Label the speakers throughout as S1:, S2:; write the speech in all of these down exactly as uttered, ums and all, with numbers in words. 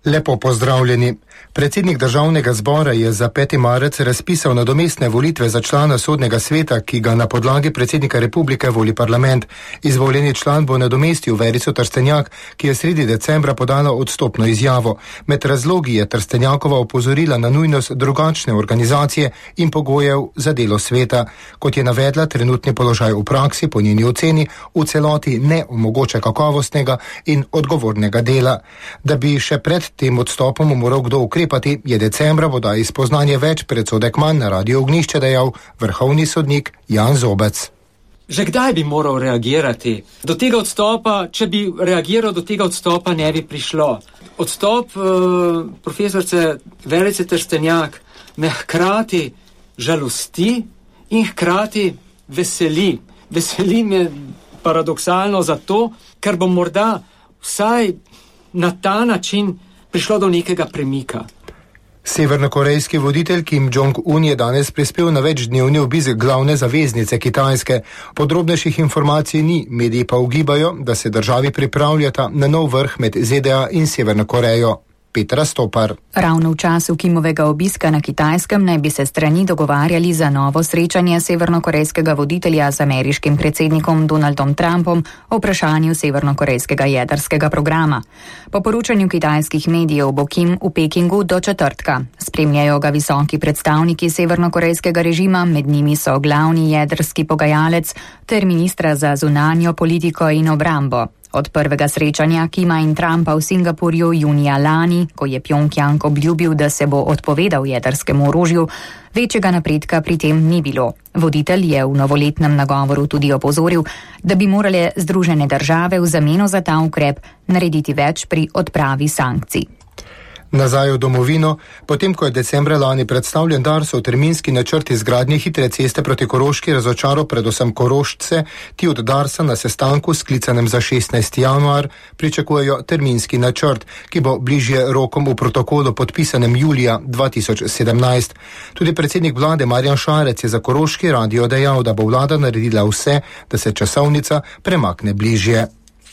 S1: Lepo pozdravljeni. Predsednik državnega zbora je za peti marec razpisal nadomestne volitve za člana sodnega sveta, ki ga na podlagi predsednika republike voli parlament. Izvoljeni član bo nadomestil Verico Trstenjak, ki je sredi decembra podala odstopno izjavo. Med razlogi je Trstenjakova opozorila na nujnost drugačne organizacije in pogojev za delo sveta. Kot je navedla, trenutni položaj v praksi po njeni oceni v celoti ne omogoča kakovostnega in odgovornega dela. Da bi še pred tem odstopom moral kdo ukrepati, je decembra voda iz spoznanja več predsodek manj na Radio Ognjišče dejal vrhovni sodnik Jan Zobec.
S2: Že kdaj bi moral reagirati? Do tega odstopa, če bi reagiral, do tega odstopa ne bi prišlo. Odstop uh, profesorce Verice Trstenjak me hkrati žalosti in hkrati veseli. Veseli me paradoksalno zato, ker bom morda vsaj na ta način prišlo do nekega premika.
S1: Severnokorejski voditelj Kim Jong-un je danes prispel na večdnevni obisk glavne zaveznice Kitajske. Podrobnejših informacij ni, mediji pa ugibajo, da se državi pripravljata na nov vrh med Z D A in Severno Korejo. Petra Stopar.
S3: Ravno v času Kimovega obiska na Kitajskem naj bi se strani dogovarjali za novo srečanje severnokorejskega voditelja z ameriškim predsednikom Donaldom Trumpom o vprašanju severnokorejskega jedrskega programa. Po poročanju kitajskih medijev bo Kim v Pekingu do četrtka. Spremljajo ga visoki predstavniki severnokorejskega režima, med njimi so glavni jedrski pogajalec ter ministra za zunanjo politiko in obrambo. Od prvega srečanja Kima in Trumpa v Singapurju junija lani, ko je Pjongjang obljubil, da se bo odpovedal jedrskemu orožju, večjega napredka pri tem ni bilo. Voditelj je v novoletnem nagovoru tudi opozoril, da bi morale Združene države v zameno za ta ukrep narediti več pri odpravi sankcij.
S1: Nazaj v domovino, potem ko je decembra lani predstavljen Darsov terminski načrt izgradnje hitre ceste proti Koroški razočaral predvsem Korošče, ti od Darsa na sestanku sklicanem za šestnajsti januar pričakujejo terminski načrt, ki bo bližje rokom v protokolu podpisanem julija dva tisoč sedemnajst. Tudi predsednik vlade Marjan Šarec je za Koroški radio dejal, da bo vlada naredila vse, da se časovnica premakne bližje.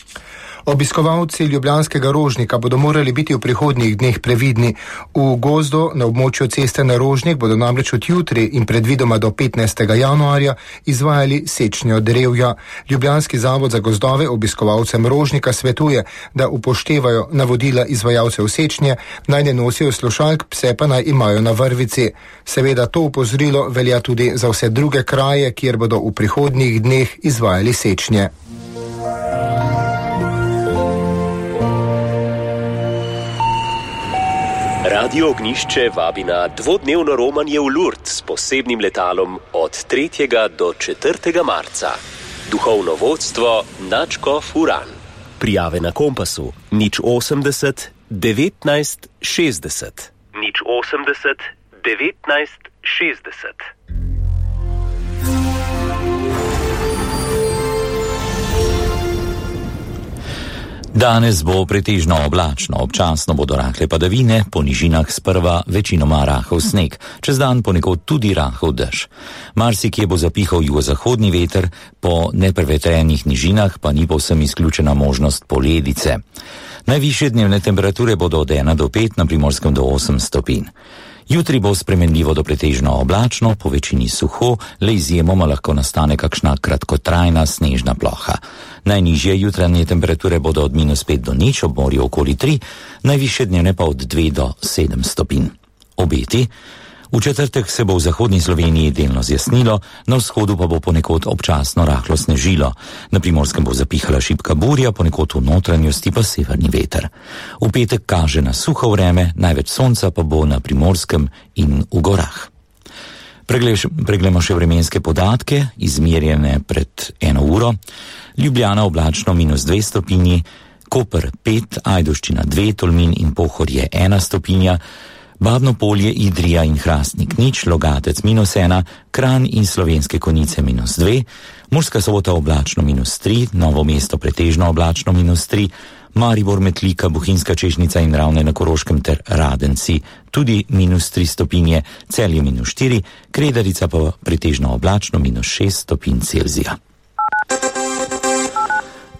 S1: Obiskovalci ljubljanskega Rožnika bodo morali biti v prihodnjih dneh previdni. V gozdu na območju ceste na Rožnik bodo namreč od jutri in predvidoma do petnajstega januarja izvajali sečnjo drevja. Ljubljanski zavod za gozdove obiskovalcem Rožnika svetuje, da upoštevajo navodila izvajalcev sečnje, naj ne nosijo slušalk, pse pa naj imajo na vrvici. Seveda to opozorilo velja tudi za vse druge kraje, kjer bodo v prihodnjih dneh izvajali sečnje.
S4: Radio Ognjišče vabi na dvodnevno romanje v Lourdes s posebnim letalom od tretjega do četrtega marca. Duhovno vodstvo Nadškof Uran. Prijave na Kompasu nič osemdeset devetnajst šestdeset. nič osemdeset devetnajst šestdeset.
S5: Danes bo pretežno oblačno, občasno bodo rahle padavine, po nižinah sprva večinoma rahel sneg, čez dan ponekod tudi rahel dež. Marsikje bo zapihal jugozahodni veter, po neprevetrenih nižinah pa ni povsem izključena možnost poledice. Najvišje dnevne temperature bodo od ena do pet, na Primorskem do osem stopinj. Jutri bo spremenljivo do pretežno oblačno, po večini suho, le izjemoma lahko nastane kakšna kratkotrajna snežna ploha. Najnižje jutranje temperature bodo od minus pet do nič, ob morju okoli tri, najvišje dnevne pa od dve do sedem stopinj. Obeti. V četrtek se bo v zahodni Sloveniji delno zjasnilo, na vzhodu pa bo ponekod občasno rahlo snežilo. Na Primorskem bo zapihala šibka burja, ponekod v notranjosti pa severni veter. V petek kaže na suho vreme, največ sonca pa bo na Primorskem in v gorah. Preglejmo še vremenske podatke, izmerjene pred eno uro. Ljubljana oblačno minus dve stopinji, Koper pet, Ajdovščina dve, Tolmin in Pohorje ena stopinja, Babno Polje, Idrija in Hrastnik nič, Logatec minus ena, Kranj in Slovenske Konjice minus dve, Murska Sobota oblačno minus tri, Novo mesto pretežno oblačno minus tri, Maribor, Metlika, Bohinjska Češnjica in Ravne na Koroškem ter Radenci tudi minus tri stopinje, Celje minus štiri, Kredarica pa pretežno oblačno minus šest stopinj Celzija.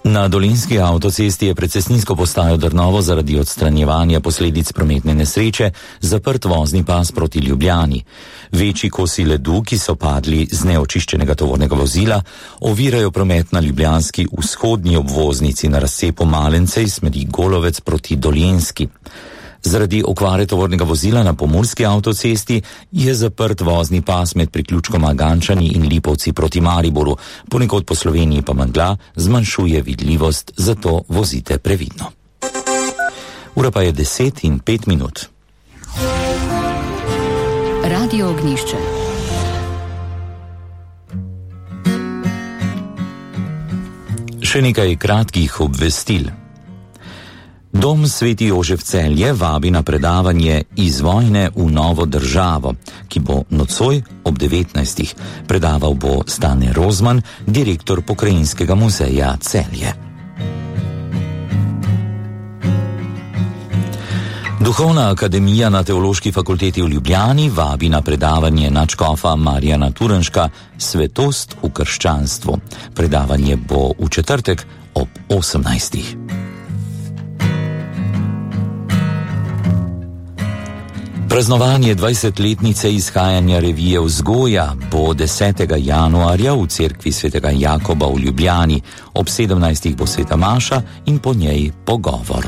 S5: Na dolenjski avtocesti je pred cestninsko postajo Drnovo zaradi odstranjevanja posledic prometne nesreče zaprt vozni pas proti Ljubljani. Večji kosi ledu, ki so padli z neočiščenega tovornega vozila, ovirajo promet na ljubljanski vzhodni obvoznici na razcepu Malence iz smeri Golovec proti Dolenjski. Zaradi okvare tovornega vozila na pomurski avtocesti je zaprt vozni pas med priključkoma Gančani in Lipovci proti Mariboru. Ponekod po Sloveniji pa megla zmanjšuje vidljivost, zato vozite previdno. Ura pa je deset in pet minut.
S3: Radio Ognjišče.
S5: Še nekaj kratkih obvestil. Dom Sveti Jožef Celje vabi na predavanje Iz vojne v novo državo, ki bo nocoj ob devetnajstih. Predaval bo Stane Rozman, direktor Pokrajinskega muzeja Celje. Duhovna akademija na Teološki fakulteti v Ljubljani vabi na predavanje nadškofa Marjana Turnška Svetost v krščanstvu. Predavanje bo v četrtek ob osemnajstih. Praznovanje dvajsetletnice izhajanja revije Vzgoja bo desetega januarja v cerkvi svetega Jakoba v Ljubljani. Ob sedemnajstih bo sveta maša in po njej pogovor.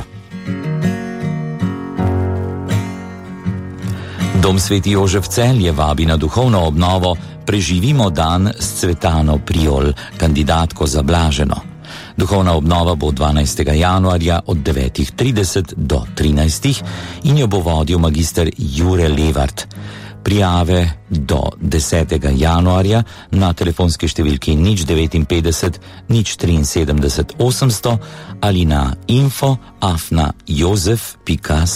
S5: Dom Sveti Jožef Celje vabi na duhovno obnovo Preživimo dan s Cvetano Priol, kandidatko za blaženo. Duhovna obnova bo dvanajstega januarja od devetih trideset do trinajstih in jo bo vodil magister Jure Levart. Prijave do desetega januarja na telefonski številki nič devetinpetdeset nič triinsedemdeset osemsto ali na info afna jozef pika